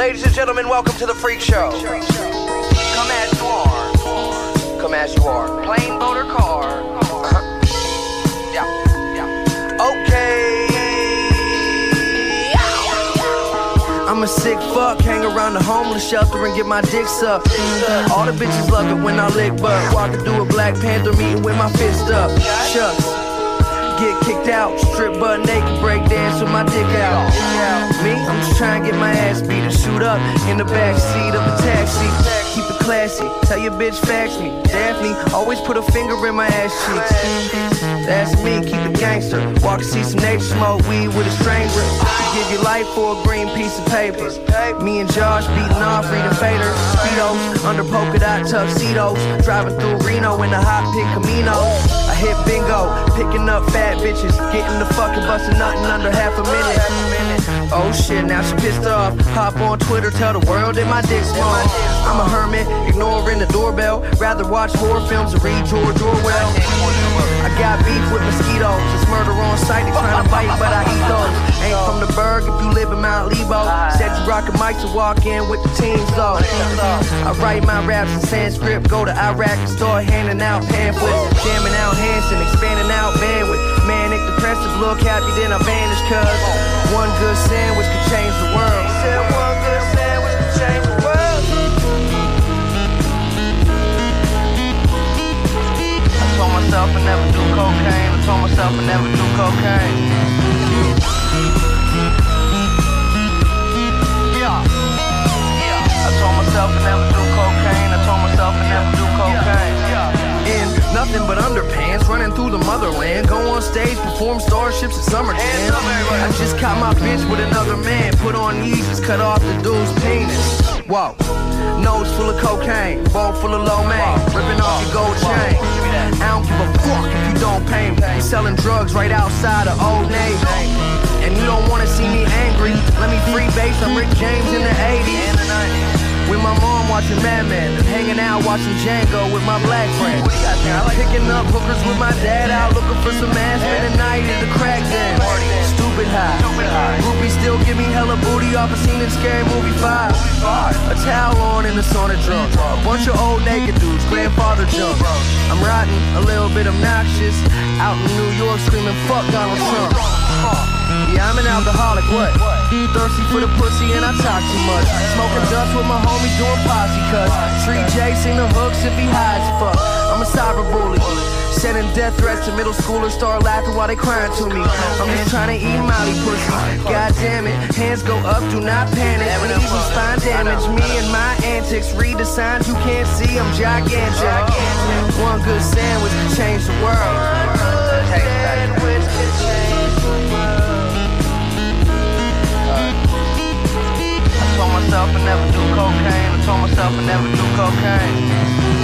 ladies and gentlemen, welcome to the Freak Show. Come as you are. Come as you are. Plane, boat, or car. Yeah. Okay. I'm a sick fuck, hang around the homeless shelter and get my dick sucked. All the bitches love it when I lick butt. Walking through a Black Panther meeting with my fist up. Shucks. Get kicked out, strip butt naked, break dance with my dick out. Me, I'm just trying to get my ass beat and shoot up in the back seat of a taxi. Keep it classy, tell your bitch fax me. Daphne, always put a finger in my ass cheeks. That's me, keep it gangster. Walk and see some nature, smoke weed with a stranger. Give your life for a green piece of paper. Me and Josh beating off, reading faders. Speedos, under polka dot tuxedos. Driving through Reno in the hot pink Camino. I hit bingo, picking up fat bitches, getting the fucking bustin' nothing under half a minute. Oh shit, now she pissed off. Hop on Twitter, tell the world that my dick's small. I'm a hermit, ignoring the doorbell. Rather watch horror films and read George Orwell. I got beef with mosquitoes. It's murder on sight, they trying to bite, but I eat those. Ain't from the Berg if you live in Mount Lebo. Said you rockin' mics to walk in with the teams though. I write my raps in Sanskrit, go to Iraq and start handing out pamphlets. Jamming out Hanson, expanding out bandwidth. Manic, depressive, look happy, then I vanish cuz one good sandwich could change the world. He said one good sandwich could change the world. I told myself I never do cocaine. I told myself I never do cocaine. I told myself I never do cocaine. I told myself I never do cocaine. In nothing but underpants, running through the motherland. Go on stage, perform starships at summer jam. I just caught my bitch with another man. Put on Yeezys, cut off the dude's penis. Whoa. Nose full of cocaine, ball full of low main, ripping off your gold chain. I don't give a fuck if you don't pay me. You selling drugs right outside of Old Navy. And you don't wanna see me angry. Let me free base, I'm Rick James in the 80s. With my mom watching Mad Men and hanging out watching Django with my black friends. Picking up hookers with my dad out, looking for some ass, spend the night in the crack den. Stupid high. Groupies still give me hella booty off a scene in Scary Movie 5. A towel on in the sauna drunk. A bunch of old naked dudes, grandfather junk. I'm riding a little bit obnoxious, out in New York screaming fuck Donald Trump. Yeah, I'm an alcoholic, what? Thirsty for the pussy and I talk too much. Smoking dust with my homies doing posse cuts. Tree J sing the hooks if he high as fuck. I'm a cyber bully. Sending death threats to middle schoolers, start laughing while they crying to me. I'm just trying to eat Molly pussy. God damn it, hands go up, do not panic. Easy spine damage, me and my antics. Read the signs you can't see, I'm gigantic. One good sandwich can change the world. Sandwich can change the world. I told myself I never do cocaine. I told myself I never do cocaine.